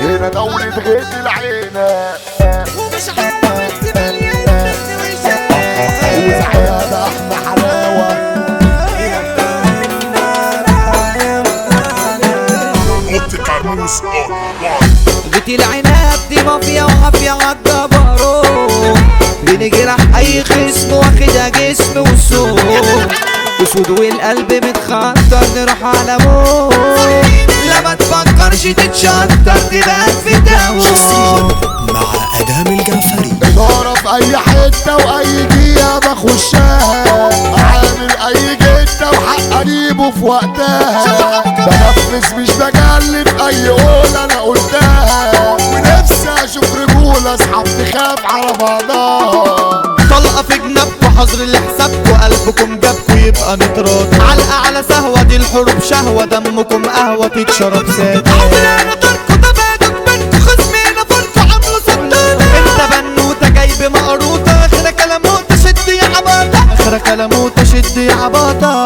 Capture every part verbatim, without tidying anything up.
هنا دولة غيت العينة ومش عارف مليان وسعادة احنا حلاوة بيت العناب دي مافيا وعافية عالجبروت بنجرح اي خصم واخدها جسم وصوت اسود والقلب متخطر نروح على موت لا ما تفكرش تتشطر تبقى في داوود مع ادهم الجعفري. إدارة في أي حتة وأي دقيقة بخشها عامل أي جدة وحق أجيبه في وقتها بنفذ مش بجلب أي قول أنا قلتها ونفسي أشوف رجولة أصحاب تخاف على بعضها طلقة في جنبكوا حظر لحسابكوا قلبكم جابكوا يبقى نتراض علقة على سهوة دي الحروب شهوة دمكم قهوة تتشرب سادة عمرنا طركوا تبادك بينكوا خصمينا فانتوا عاملوا سدادة انت بنوتة جايب مقروطة اخرى كلاموتة شد يا عباطة اخرى كلاموتة شد يا عباطة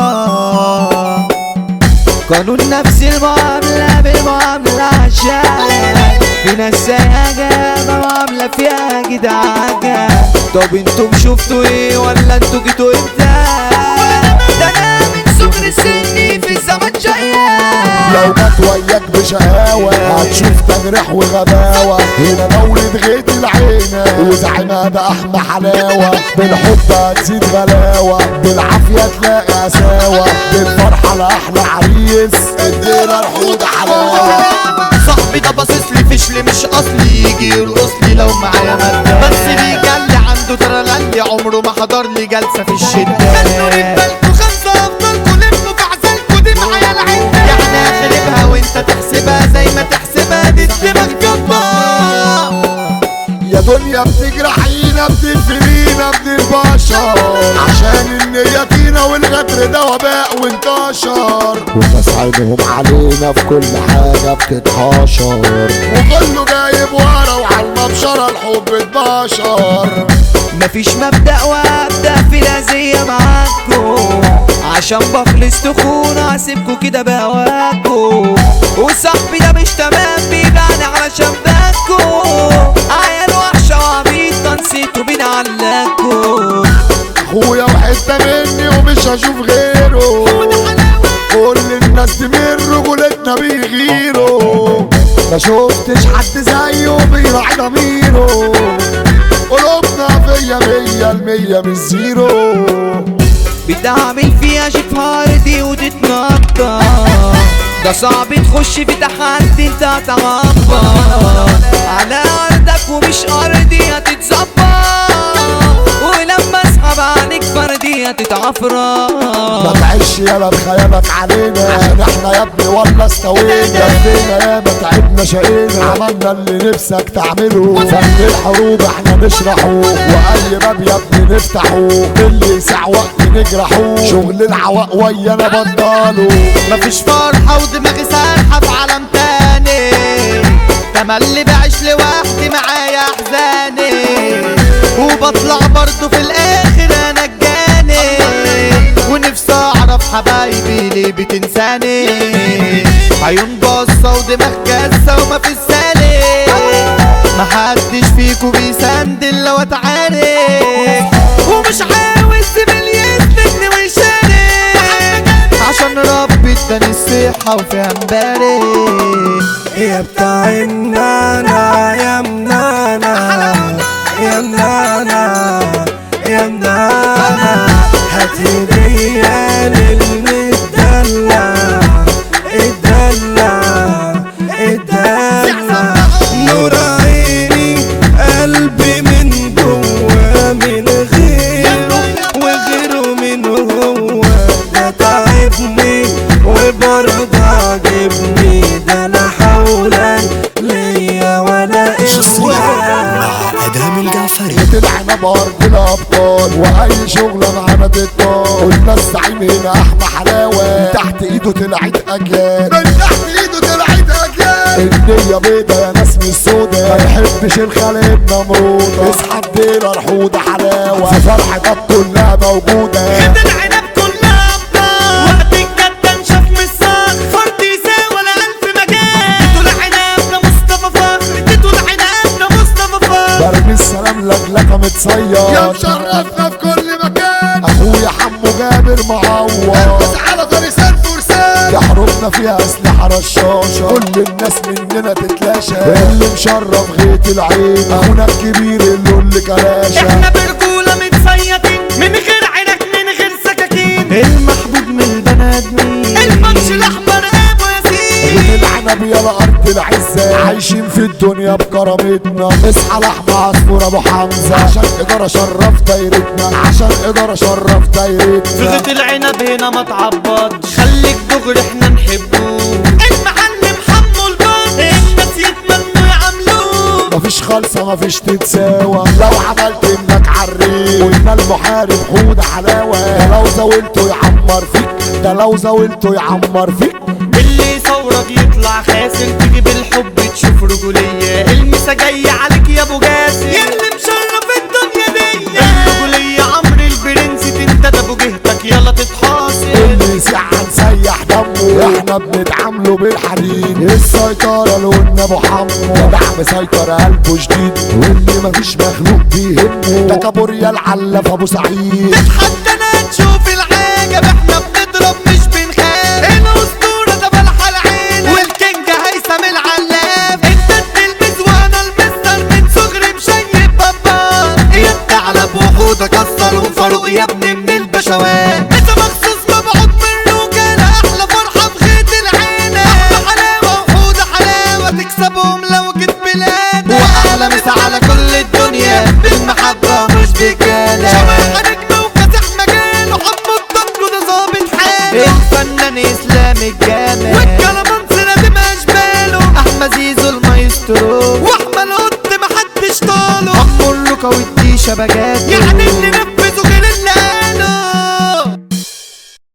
قانون نفس المعاملة بالمعاملة عشان في ناس سياجة معاملة فيها جدعاجة طب انتم شفتوا ايه ولا انتوا جيتوا امتى ده انا من صغر سني في الزمن جاية لو جت وياك بشقاوة هتشوف تجريح وغباوة هنا دولة غيت العينة وزعيمها ده احمى حلاوة بالحب هتزيد غلاوة بالعافية تلاقي قساوة بالفرحة لأحلى عريس ادينا الحوض حلاوة صاحبي ده باصصلي فشل مش اصلي يجي يرقصلي لو معايا مادة بس بيجلي عنده ترللي عمره ما حضر لي جلسة في الشدة خدوا بالكوا خمسة افضلكوا لموا في عزلكوا دي معايا العدة يعني اخربها وانت تحسبها زي ما تحسبها دي الدماغ جبار يا دنيا بتجرحينا بتنفرينا ابن البشر عشان النية فينا والغدر ده وباء وانتشر والناس عينهم علينا في كل حاجة بتتحاشر وكله جايب ورا وعلى المبشرة الحب اتبشر مفيش مبدأ وابدأ في لازية معاكو عشان بخلص تخون هسيبكو كده بهواكو وصاحبي ده مش تمام بيبعني علشان باكو عيال وحشة وعبيطة نسيتوا بنعلقكو اخويا وحتة مني ومش هشوف غيره كل الناس دي من رجولتنا بيغيروا ما شفتش حد زيه بيراعي ضميره قلوبنا فيا مية المية من زيرو بتعمل فيها شيف هاردي وتتنطط ده صعب تخش في تحدي انت هتعبط على ارضك ومش ارضي هتتظبط ولما اسحب عليك فردي هتتعفرط ما تعيش يالا بخيالك علينا عشان احنا يا ابني ولا استوينا جنبنا يا ما تعبنا شقينا عملنا اللي نفسك تعمله فن الحروب احنا نشرحه واي باب يا ابني نفتحه اللي يسع وقت نجرحه شغل العواق ويانا بطاله مفيش فرحة ودماغي سارحة في عالم تاني تملي بعيش لوحدي معايا احزاني وبطلع برضو في الاخر انا الجاني ونفسي اعرف حبايبي ليه بتنساني عيون باصة ودماغ جاسة وما في السالي محدش فيكو بيسندل لو اتعارف ومش عاوز زميل يسندني ويشارك عشان ربي اداني الصحة وفيها مبارك يا بتاع النانا يا منانا يا منانا يا منانا هات هدية للمدلع الدلع الدلع نور عيني قلبي من جوا من غيره وغيره من هو ده تعبني وبرضه عجبني ده لا حول ليا ولا قوة مع ادهم الجعفري. طلعنا بارض الابطال واي شغله معانا تطال قلنا الزعيم هنا احمى حلاوه من تحت ايده طلعت اجيال من تحت ايده طلعت اجيال النية بيضة يا ناس مش سودا ما يحبش الخلق نمرودة اصحى الديرة الحوضة حلاوة في فرحتك كلها موجودة خد العنب كلها ابطال وقت الجد نشاف من الصاغ فرد يساوي ولا الف مكان طول عنب ده مصطفى فخر متصيد يا مشرفنا في كل مكان، اخويا حمو جابر معوض بس على فرسان فرسان، يحرمنا فيها اسلحه رشاشه، كل الناس مننا تتلاشى، اللي مشرف غيط العين اخونا الكبير اللي اللي كلاشه. احنا برجولة متصيدين من غير عينك من غير سكاكين، المحبوب من البنات مين الماتش الاحمر ابو ياسين، غيط العنب يا الارض العزه، عايشين في الدنيا بكرامتنا، اصحى لحمة عصفور ابو حمزه، عشان اداره شرف دايرتنا، عشان اداره شرف في دايرتنا. غيط العنب هنا ما تعبطش، خليك دغري احنا نحبوه، المعلم حمو البط الناس يتمنوا يعملوه، مفيش خالصة مفيش تتساوى، لو عملت انك عريق قلنا المحارب حود حلاوة، ده لو زاولته يعمر فيك، ده لو زاولته يعمر فيك. اللي يصورك يطلع خاسر، تيجي بالحب تشوف رجولية، المسا جاي عليك يا ابو جاسر، ياللي مشرف الدنيا دي، الرجولية عمرو البرنس تنتدى ابو جهتك يلا تتحاصر، اللي يسيح نسيح دمه، احنا بنتعامله بالحديد، السيطرة لقلنا ابو حمو، جدع مسيطر قلبه شديد، واللي مفيش مخلوق بيهمه، ده كابوريا العلاف ابو سعيد. تتحدانا تشوف العجب، احنا بنضرب مش بنخاف، الاسطورة ده بلح العين والكينج هيثم العلاف، انت التلميذ وانا المستر من صغري مشيب بابا، يا الثعلب وحوده كسر وفاروق يا ابني من البشوات، انت مخصوص مبعوث من رجالة، احلى فرحة في غيط العين، احلى حلاوة وحوده حلاوة تكسبهم لو جيت بلاد، واحلى مسا على كل الدنيا بالمحبة مش بكلام، شباب نجم وكاسح مجال وحمو الضبط وده ظابط حاله، الفنان اسلام الجامع والكلامانس لازم اشباله، احمد زيزو المايسترو واحمد قط محدش طاله، حمو اللوكا والديشة بجاته، يعني اللي